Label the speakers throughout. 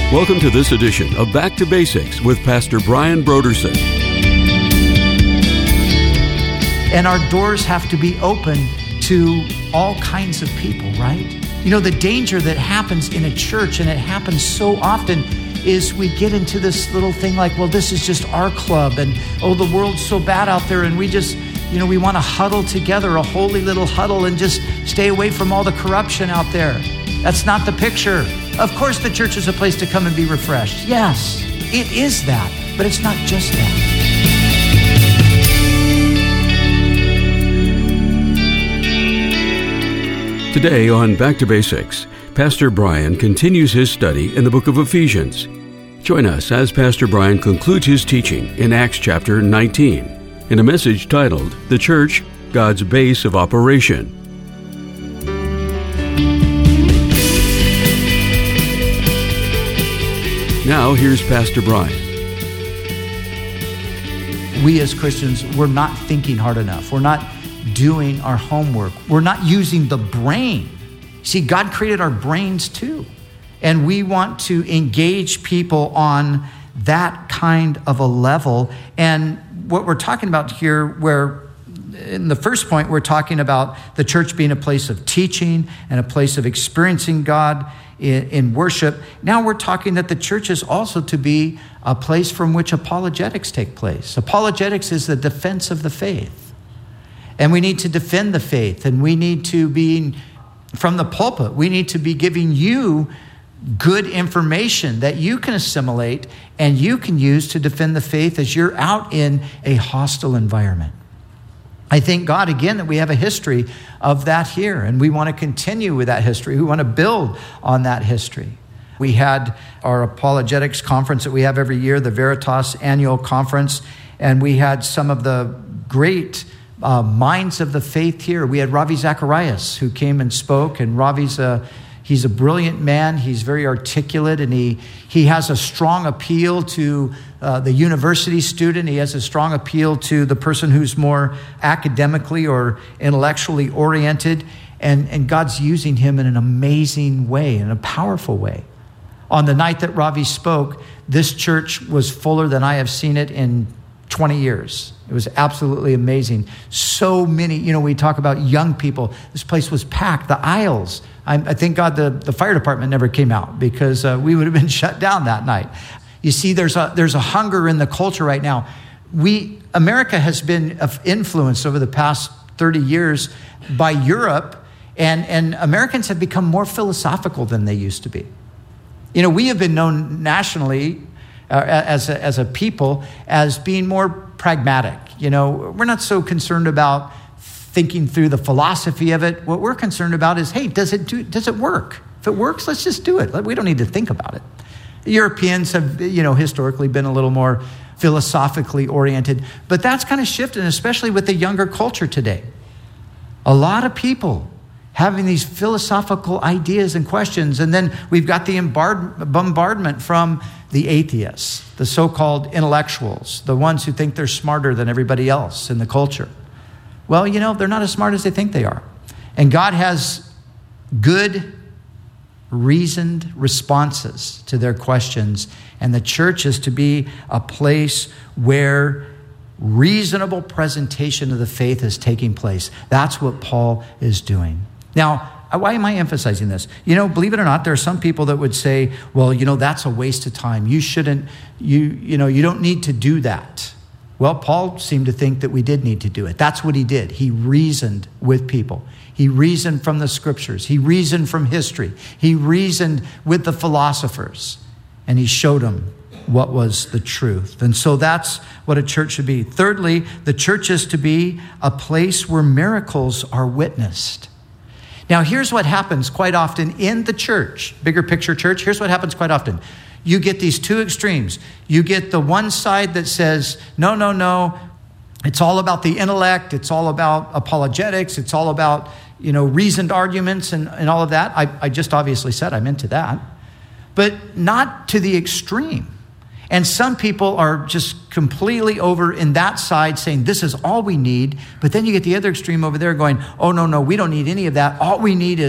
Speaker 1: Welcome to this edition of Back to Basics with Pastor Brian Brodersen.
Speaker 2: And our doors have to be open to all kinds of people, right? You know, the danger that happens in a church, and it happens so often, is we get into this little thing like, well, this is just our club, and oh, the world's so bad out there, and we just, we want to huddle together, a holy little huddle, and just stay away from all the corruption out there. That's not the picture. Of course, the church is a place to come and be refreshed. Yes, it is that, but it's not just that.
Speaker 1: Today on Back to Basics, Pastor Brian continues his study in the book of Ephesians. Join us as Pastor Brian concludes his teaching in Acts chapter 19 in a message titled, The Church, God's Base of Operation. Now, here's Pastor Brian.
Speaker 2: We as Christians, we're not thinking hard enough. We're not doing our homework. We're not using the brain. See, God created our brains too. And we want to engage people on that kind of a level. And what we're talking about here, where in the first point, we're talking about the church being a place of teaching and a place of experiencing God in worship. Now we're talking that the church is also to be a place from which apologetics take place. Apologetics is the defense of the faith. And we need to defend the faith. And we need to be, from the pulpit, we need to be giving you good information that you can assimilate and you can use to defend the faith as you're out in a hostile environment. I thank God again that we have a history of that here, and we want to continue with that history. We want to build on that history. We had our apologetics conference that we have every year, the Veritas Annual Conference, and we had some of the great minds of the faith here. We had Ravi Zacharias who came and spoke, and he's a brilliant man. He's very articulate, and he has a strong appeal to the university student. He has a strong appeal to the person who's more academically or intellectually oriented, and God's using him in an amazing way, in a powerful way. On the night that Ravi spoke, this church was fuller than I have seen it in 20 years. It was absolutely amazing. So many, we talk about young people. This place was packed, the aisles. I thank God the fire department never came out because we would have been shut down that night. You see, there's a hunger in the culture right now. America has been influenced over the past 30 years by Europe, and Americans have become more philosophical than they used to be. We have been known nationally as a people as being more pragmatic. We're not so concerned about thinking through the philosophy of it. What we're concerned about is, hey, does it work? If it works, let's just do it. We don't need to think about it. Europeans have, historically been a little more philosophically oriented, but that's kind of shifted, especially with the younger culture today. A lot of people having these philosophical ideas and questions, and then we've got the bombardment from the atheists, the so-called intellectuals, the ones who think they're smarter than everybody else in the culture. Well, they're not as smart as they think they are. And God has good, reasoned responses to their questions. And the church is to be a place where reasonable presentation of the faith is taking place. That's what Paul is doing. Now, why am I emphasizing this? Believe it or not, there are some people that would say, well, that's a waste of time. You shouldn't, you don't need to do that. Well, Paul seemed to think that we did need to do it. That's what he did. He reasoned with people. He reasoned from the scriptures. He reasoned from history. He reasoned with the philosophers. And he showed them what was the truth. And so that's what a church should be. Thirdly, the church is to be a place where miracles are witnessed. Now, here's what happens quite often in the church, bigger picture church. Here's what happens quite often. You get these two extremes. You get the one side that says, no, it's all about the intellect. It's all about apologetics. It's all about, reasoned arguments and all of that. I just obviously said I'm into that, but not to the extreme. And some people are just completely over in that side saying, this is all we need. But then you get the other extreme over there going, oh, no, we don't need any of that. All we need is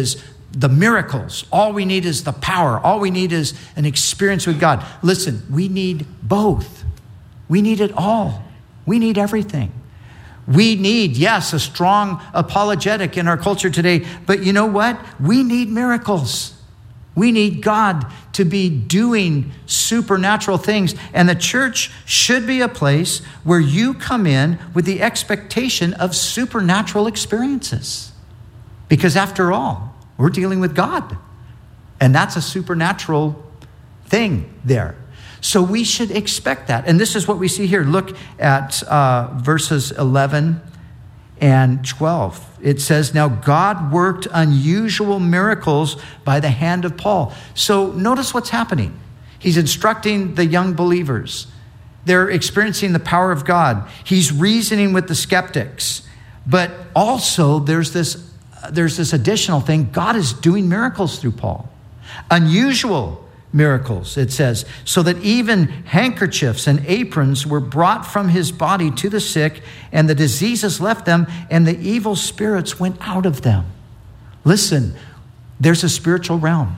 Speaker 2: the miracles. All we need is the power. All we need is an experience with God. Listen, we need both. We need it all. We need everything. We need, yes, a strong apologetic in our culture today, but you know what? We need miracles. We need God to be doing supernatural things. And the church should be a place where you come in with the expectation of supernatural experiences. Because after all, we're dealing with God. And that's a supernatural thing there. So we should expect that. And this is what we see here. Look at verses 11 and 12. It says, now God worked unusual miracles by the hand of Paul. So notice what's happening. He's instructing the young believers. They're experiencing the power of God. He's reasoning with the skeptics. But also there's this additional thing. God is doing miracles through Paul. Unusual miracles, it says, so that even handkerchiefs and aprons were brought from his body to the sick, and the diseases left them, and the evil spirits went out of them. Listen, there's a spiritual realm.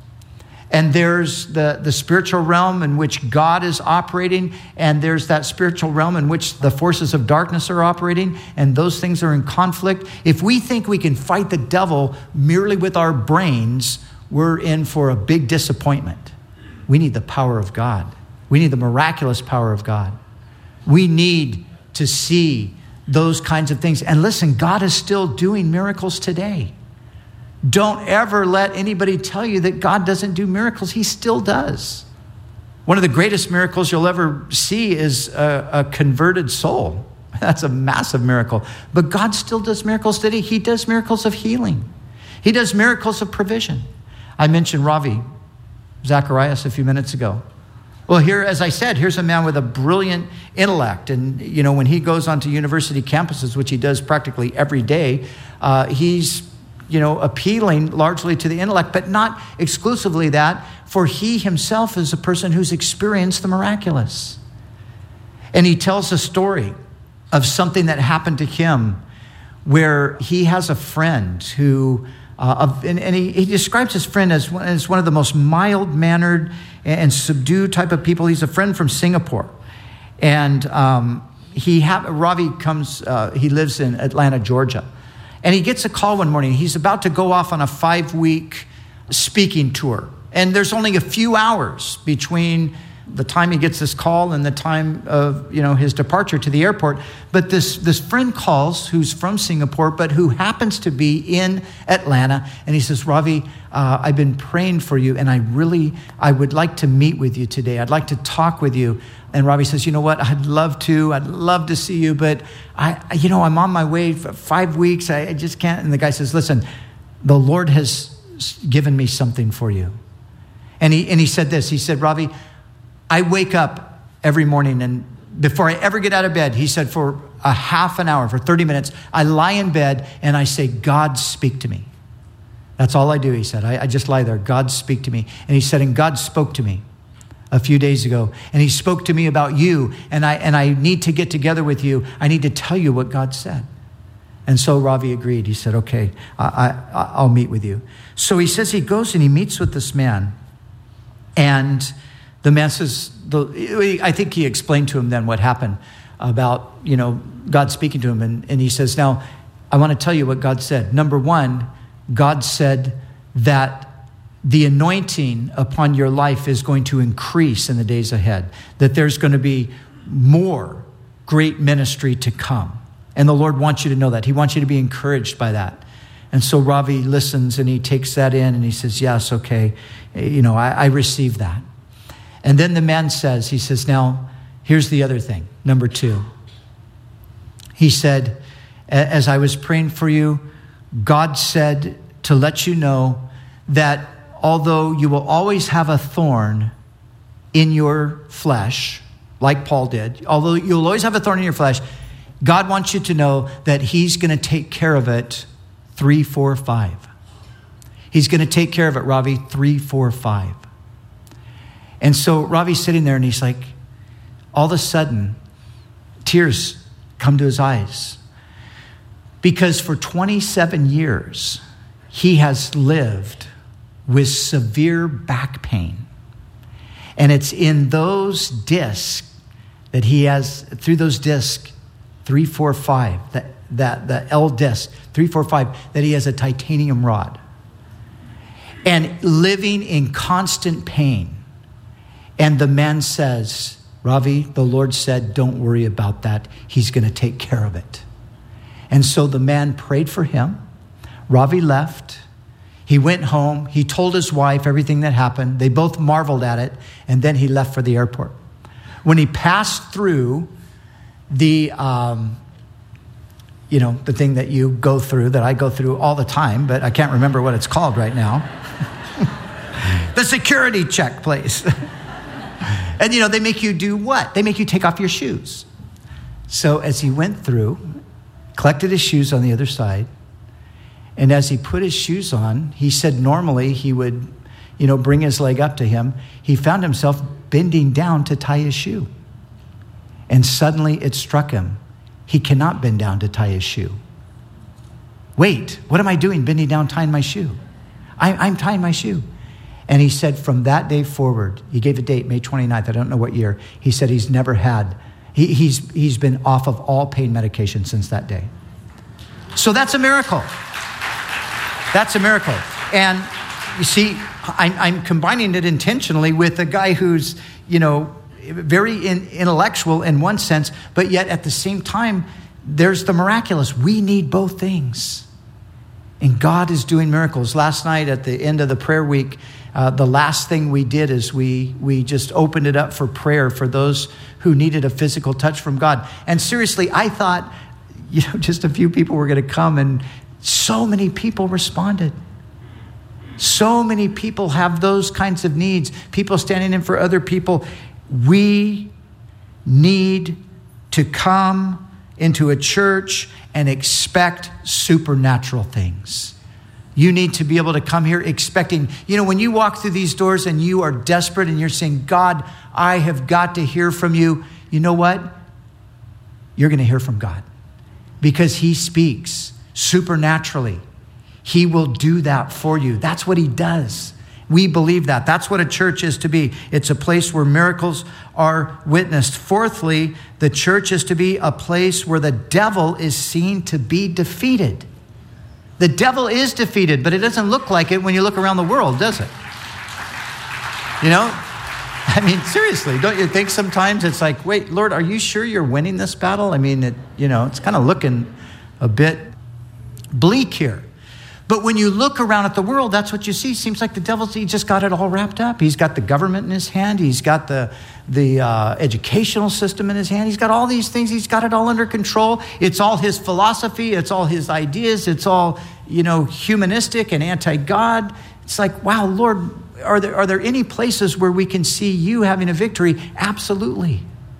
Speaker 2: And there's the spiritual realm in which God is operating, and there's that spiritual realm in which the forces of darkness are operating, and those things are in conflict. If we think we can fight the devil merely with our brains, we're in for a big disappointment. We need the power of God. We need the miraculous power of God. We need to see those kinds of things. And listen, God is still doing miracles today. Don't ever let anybody tell you that God doesn't do miracles. He still does. One of the greatest miracles you'll ever see is a converted soul. That's a massive miracle. But God still does miracles today. He does miracles of healing. He does miracles of provision. I mentioned Ravi Zacharias a few minutes ago. Well, here, as I said, here's a man with a brilliant intellect. And, you know, when he goes onto university campuses, which he does practically every day, he's, appealing largely to the intellect, but not exclusively that, for he himself is a person who's experienced the miraculous. And he tells a story of something that happened to him where he has a friend who... and he describes his friend as one of the most mild-mannered and subdued type of people. He's a friend from Singapore. And Ravi comes, he lives in Atlanta, Georgia. And he gets a call one morning. He's about to go off on a 5-week speaking tour. And there's only a few hours between the time he gets this call and the time of, his departure to the airport. But this friend calls who's from Singapore, but who happens to be in Atlanta. And he says, Ravi, I've been praying for you, and I would like to meet with you today. I'd like to talk with you. And Ravi says, you know what? I'd love to see you, but I'm on my way for 5 weeks. I just can't. And the guy says, listen, the Lord has given me something for you. And he said this, he said, Ravi, I wake up every morning, and before I ever get out of bed, he said, for a half an hour, for 30 minutes, I lie in bed and I say, God, speak to me. That's all I do, he said. I just lie there. God, speak to me. And he said, and God spoke to me a few days ago, and he spoke to me about you, and I need to get together with you. I need to tell you what God said. And so Ravi agreed. He said, okay, I'll meet with you. So he says he goes and he meets with this man, and the man says, I think he explained to him then what happened about, God speaking to him. And he says, now, I want to tell you what God said. Number one, God said that the anointing upon your life is going to increase in the days ahead, that there's going to be more great ministry to come. And the Lord wants you to know that. He wants you to be encouraged by that. And so Ravi listens, and he takes that in, and he says, yes, okay, I receive that. And then the man says, he says, now, here's the other thing. Number two. He said, as I was praying for you, God said to let you know that although you will always have a thorn in your flesh, like Paul did, although you'll always have a thorn in your flesh, God wants you to know that he's going to take care of it 3, 4, 5. He's going to take care of it, Ravi, 3, 4, 5. And so Ravi's sitting there, and he's like, all of a sudden, tears come to his eyes. Because for 27 years, he has lived with severe back pain. And it's in those discs that he has, through those discs, 3, 4, 5, the L disc, 3, 4, 5, that he has a titanium rod. And living in constant pain. And the man says, Ravi, the Lord said, don't worry about that. He's going to take care of it. And so the man prayed for him. Ravi left. He went home. He told his wife everything that happened. They both marveled at it. And then he left for the airport. When he passed through the thing that you go through, that I go through all the time, but I can't remember what it's called right now. The security check place. And, they make you do what? They make you take off your shoes. So as he went through, collected his shoes on the other side, and as he put his shoes on, he said normally he would, bring his leg up to him. He found himself bending down to tie his shoe. And suddenly it struck him. He cannot bend down to tie his shoe. Wait, what am I doing bending down, tying my shoe? I'm tying my shoe. And he said from that day forward, he gave a date, May 29th, I don't know what year. He said he's never had, he's been off of all pain medication since that day. So that's a miracle. That's a miracle. And you see, I'm combining it intentionally with a guy who's, very intellectual in one sense, but yet at the same time, there's the miraculous. We need both things. And God is doing miracles. Last night at the end of the prayer week, the last thing we did is we just opened it up for prayer for those who needed a physical touch from God. And seriously, I thought, just a few people were going to come, and so many people responded. So many people have those kinds of needs. People standing in for other people. We need to come into a church and expect supernatural things. You need to be able to come here expecting, when you walk through these doors and you are desperate and you're saying, God, I have got to hear from you. You know what? You're going to hear from God because he speaks supernaturally. He will do that for you. That's what he does. We believe that. That's what a church is to be. It's a place where miracles are witnessed. Fourthly, the church is to be a place where the devil is seen to be defeated. The devil is defeated, but it doesn't look like it when you look around the world, does it? Seriously, don't you think sometimes it's like, wait, Lord, are you sure you're winning this battle? It's kind of looking a bit bleak here. But when you look around at the world, that's what you see. Seems like the devil's, he just got it all wrapped up. He's got the government in his hand. He's got the educational system in his hand. He's got all these things. He's got it all under control. It's all his philosophy. It's all his ideas. It's all, humanistic and anti-God. It's like, wow, Lord, are there any places where we can see you having a victory? Absolutely.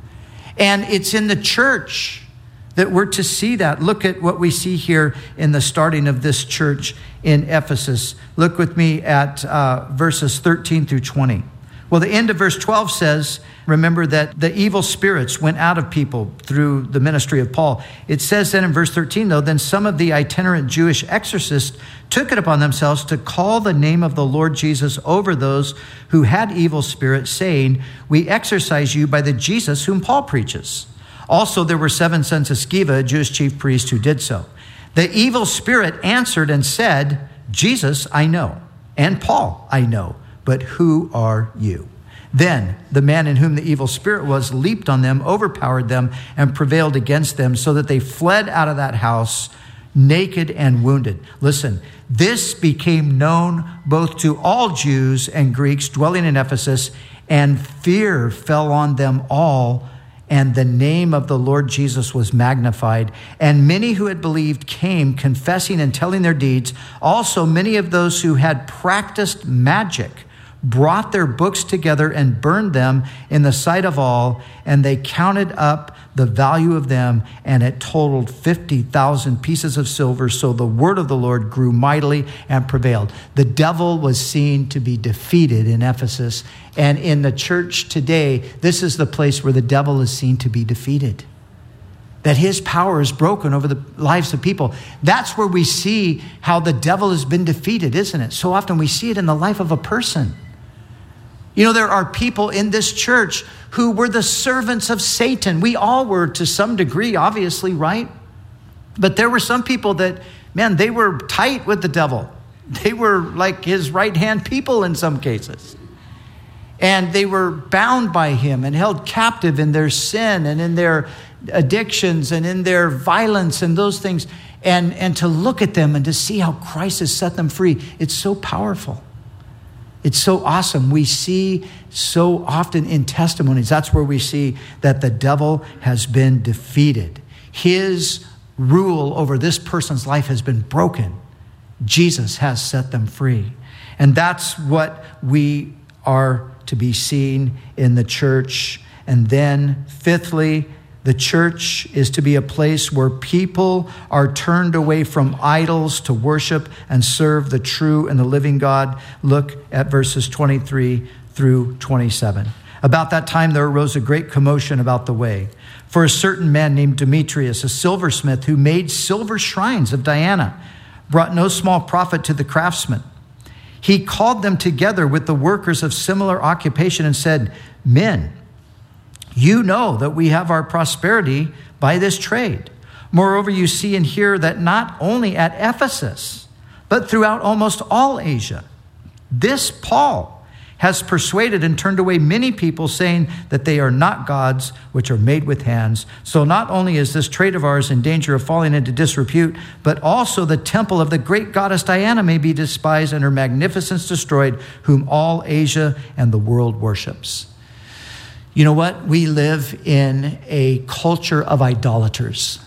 Speaker 2: And it's in the church that we're to see that. Look at what we see here in the starting of this church in Ephesus. Look with me at verses 13 through 20. Well, the end of verse 12 says, remember that the evil spirits went out of people through the ministry of Paul. It says then in verse 13, though, then some of the itinerant Jewish exorcists took it upon themselves to call the name of the Lord Jesus over those who had evil spirits, saying, we exorcise you by the Jesus whom Paul preaches. Also, there were 7 sons of Sceva, a Jewish chief priest, who did so. The evil spirit answered and said, Jesus I know, and Paul I know, but who are you? Then the man in whom the evil spirit was leaped on them, overpowered them, and prevailed against them, so that they fled out of that house naked and wounded. Listen, this became known both to all Jews and Greeks dwelling in Ephesus, and fear fell on them all. And the name of the Lord Jesus was magnified. And many who had believed came, confessing and telling their deeds. Also, many of those who had practiced magic brought their books together and burned them in the sight of all. And they counted up the value of them, and it totaled 50,000 pieces of silver. So the word of the Lord grew mightily and prevailed. The devil was seen to be defeated in Ephesus. And in the church today, this is the place where the devil is seen to be defeated. that his power is broken over the lives of people. That's where we see how the devil has been defeated, isn't it? So often we see it in the life of a person. You know, there are people in this church who were the servants of Satan. We all were to some degree, obviously, right? But there were some people that, man, they were tight with the devil. They were like his right-hand people in some cases. And they were bound by him and held captive in their sin and in their addictions and in their violence and those things. And to look at them and to see how Christ has set them free, it's so powerful. It's so awesome. We see so often in testimonies, that's where we see that the devil has been defeated. His rule over this person's life has been broken. Jesus has set them free. And that's what we are to be seen in the church. And then fifthly, the church is to be a place where people are turned away from idols to worship and serve the true and the living God. Look at verses 23 through 27. About that time, there arose a great commotion about the way. For a certain man named Demetrius, a silversmith who made silver shrines of Diana, brought no small profit to the craftsmen. He called them together with the workers of similar occupation and said, "Men, you know that we have our prosperity by this trade. Moreover, you see and hear that not only at Ephesus, but throughout almost all Asia, this Paul has persuaded and turned away many people, saying that they are not gods which are made with hands. So not only is this trade of ours in danger of falling into disrepute, but also the temple of the great goddess Diana may be despised and her magnificence destroyed, whom all Asia and the world worships." You know what? We live in a culture of idolaters.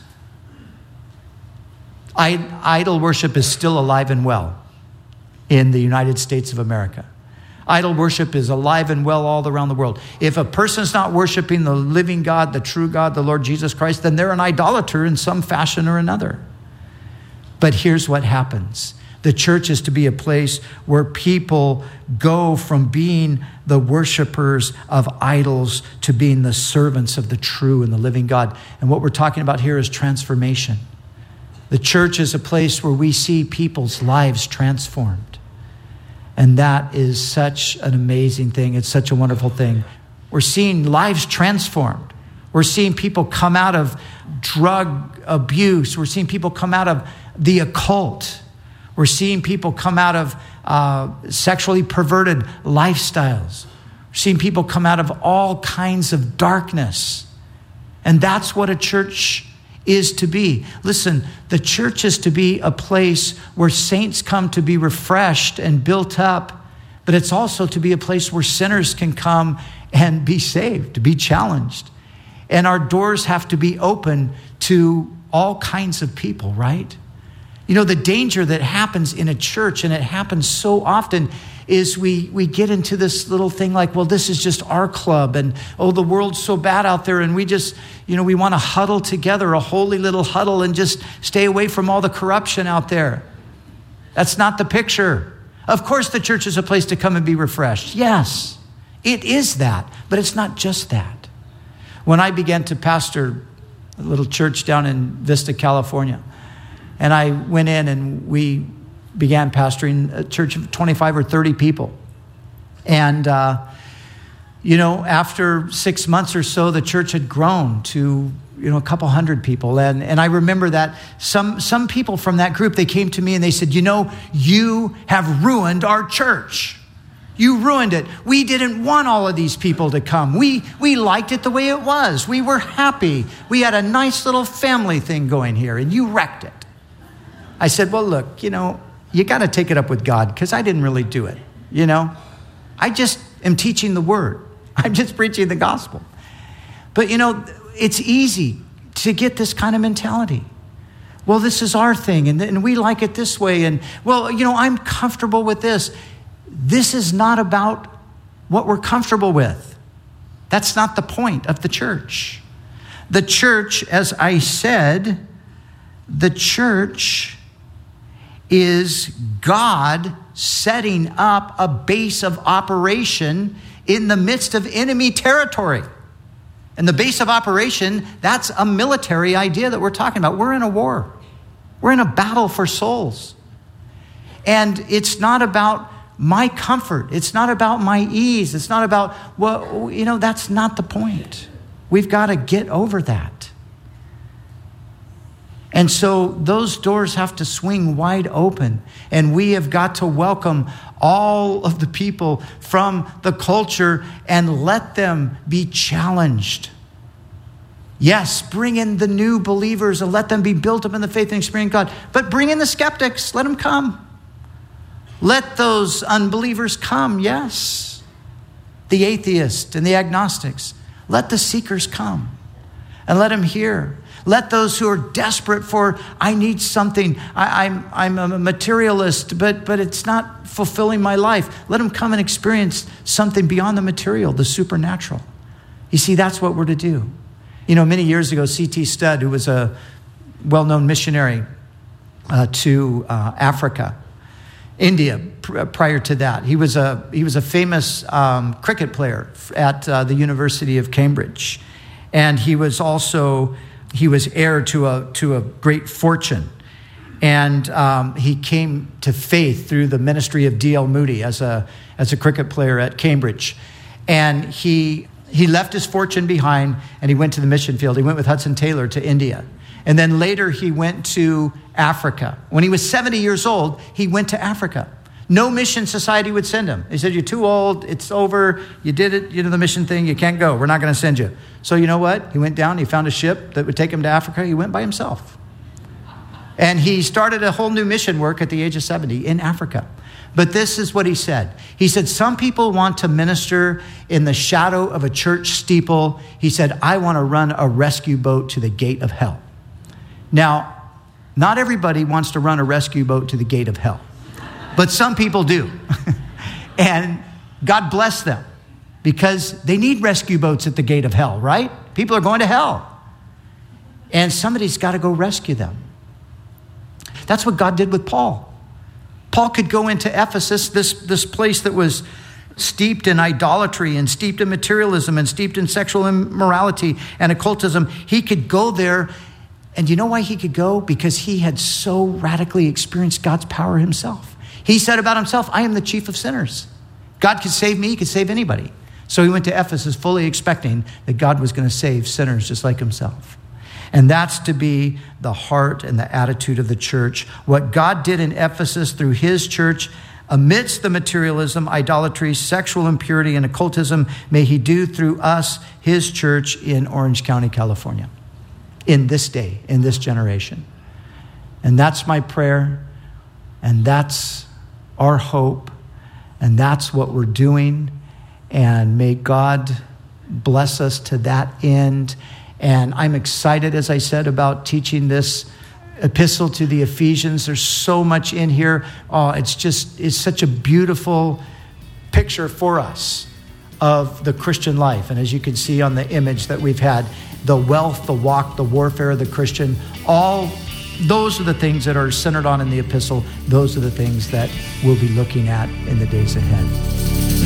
Speaker 2: Idol worship is still alive and well in the United States of America. Idol worship is alive and well all around the world. If a person's not worshiping the living God, the true God, the Lord Jesus Christ, then they're an idolater in some fashion or another. But here's what happens. The church is to be a place where people go from being the worshipers of idols to being the servants of the true and the living God. And what we're talking about here is transformation. The church is a place where we see people's lives transformed. And that is such an amazing thing. It's such a wonderful thing. We're seeing lives transformed. We're seeing people come out of drug abuse. We're seeing people come out of the occult. We're seeing people come out of sexually perverted lifestyles. We're seeing people come out of all kinds of darkness. And that's what a church is to be. Listen, the church is to be a place where saints come to be refreshed and built up, but it's also to be a place where sinners can come and be saved, to be challenged. And our doors have to be open to all kinds of people, right? You know, the danger that happens in a church, and it happens so often, is we get into this little thing like, well, this is just our club, and oh, the world's so bad out there, and we just, we want to huddle together, a holy little huddle, and just stay away from all the corruption out there. That's not the picture. Of course, the church is a place to come and be refreshed. Yes, it is that, but it's not just that. When I began to pastor a little church down in Vista, California, and I went in and we began pastoring a church of 25 or 30 people. And, after 6 months or so, the church had grown to, a couple hundred people. And I remember that some people from that group, they came to me and they said, you have ruined our church. You ruined it. We didn't want all of these people to come. We liked it the way it was. We were happy. We had a nice little family thing going here, and you wrecked it. I said, well, look, you got to take it up with God, because I didn't really do it. I just am teaching the word. I'm just preaching the gospel. But, it's easy to get this kind of mentality. Well, this is our thing, and we like it this way. And, well, I'm comfortable with this. This is not about what we're comfortable with. That's not the point of the church. The church, as I said, the church is God setting up a base of operation in the midst of enemy territory. And the base of operation, that's a military idea that we're talking about. We're in a war. We're in a battle for souls. And it's not about my comfort. It's not about my ease. It's not about, well, that's not the point. We've got to get over that. And so those doors have to swing wide open. And we have got to welcome all of the people from the culture and let them be challenged. Yes, bring in the new believers and let them be built up in the faith and experience God. But bring in the skeptics. Let them come. Let those unbelievers come, yes. The atheists and the agnostics. Let the seekers come and let them hear. Let those who are desperate for, I need something. I'm a materialist, but it's not fulfilling my life. Let them come and experience something beyond the material, the supernatural. You see, that's what we're to do. Many years ago, C.T. Studd, who was a well-known missionary to Africa, India, prior to that, he was a famous cricket player at the University of Cambridge, and he was heir to a great fortune, and he came to faith through the ministry of D.L. Moody as a cricket player at Cambridge, and he left his fortune behind and he went to the mission field. He went with Hudson Taylor to India. And then later he went to Africa. When he was 70 years old, he went to Africa. No mission society would send him. They said, you're too old, it's over, you did it, the mission thing, you can't go, we're not going to send you. So you know what? He went down, he found a ship that would take him to Africa, he went by himself. And he started a whole new mission work at the age of 70 in Africa. But this is what he said. He said, some people want to minister in the shadow of a church steeple. He said, I want to run a rescue boat to the gate of hell. Now, not everybody wants to run a rescue boat to the gate of hell, but some people do. And God bless them because they need rescue boats at the gate of hell, right? People are going to hell. And somebody's got to go rescue them. That's what God did with Paul. Paul could go into Ephesus, this place that was steeped in idolatry and steeped in materialism and steeped in sexual immorality and occultism. He could go there. And you know why he could go? Because he had so radically experienced God's power himself. He said about himself, I am the chief of sinners. God could save me, he could save anybody. So he went to Ephesus fully expecting that God was going to save sinners just like himself. And that's to be the heart and the attitude of the church. What God did in Ephesus through his church, amidst the materialism, idolatry, sexual impurity, and occultism, may he do through us, his church in Orange County, California, in this day, in this generation. And that's my prayer, and that's our hope, and that's what we're doing. And may God bless us to that end. And I'm excited, as I said, about teaching this epistle to the Ephesians. There's so much in here. Oh, it's such a beautiful picture for us of the Christian life. And as you can see on the image that we've had, the wealth, the walk, the warfare of the Christian, all those are the things that are centered on in the epistle. Those are the things that we'll be looking at in the days ahead.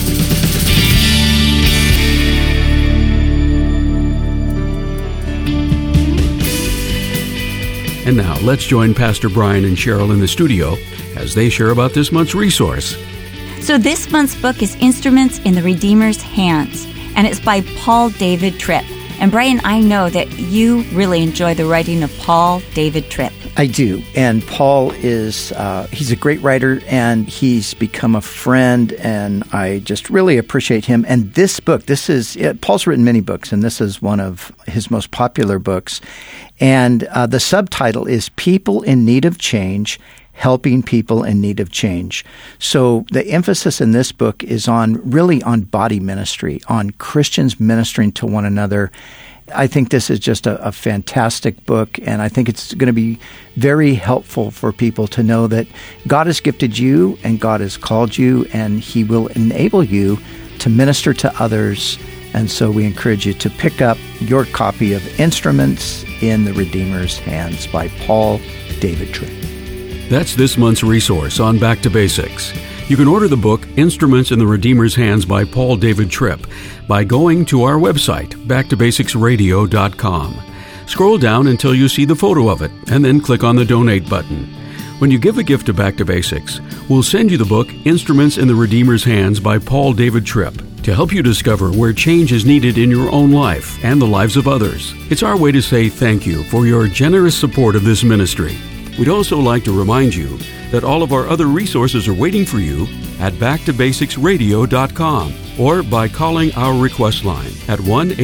Speaker 1: And now, let's join Pastor Brian and Cheryl in the studio as they share about this month's resource.
Speaker 3: So this month's book is Instruments in the Redeemer's Hands, and it's by Paul David Tripp. And Brian, I know that you really enjoy the writing of Paul David Tripp.
Speaker 4: I do. And Paul is, he's a great writer, and he's become a friend, and I just really appreciate him. And this book, Paul's written many books, and this is one of his most popular books. And the subtitle is People in Need of Change, Helping People in Need of Change. So the emphasis in this book is really on body ministry, on Christians ministering to one another. I think this is just a fantastic book, and I think it's going to be very helpful for people to know that God has gifted you and God has called you, and he will enable you to minister to others. And so we encourage you to pick up your copy of Instruments in the Redeemer's Hands by Paul David Tripp.
Speaker 1: That's this month's resource on Back to Basics. You can order the book, Instruments in the Redeemer's Hands by Paul David Tripp, by going to our website, backtobasicsradio.com. Scroll down until you see the photo of it, and then click on the Donate button. When you give a gift to Back to Basics, we'll send you the book, Instruments in the Redeemer's Hands by Paul David Tripp, to help you discover where change is needed in your own life and the lives of others. It's our way to say thank you for your generous support of this ministry. We'd also like to remind you that all of our other resources are waiting for you at backtobasicsradio.com or by calling our request line at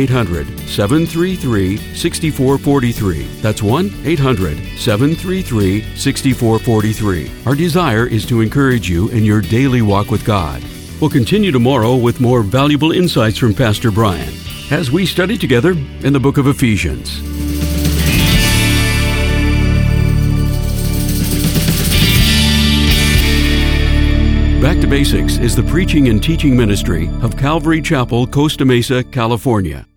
Speaker 1: 1-800-733-6443. That's 1-800-733-6443. Our desire is to encourage you in your daily walk with God. We'll continue tomorrow with more valuable insights from Pastor Brian as we study together in the book of Ephesians. Back to Basics is the preaching and teaching ministry of Calvary Chapel, Costa Mesa, California.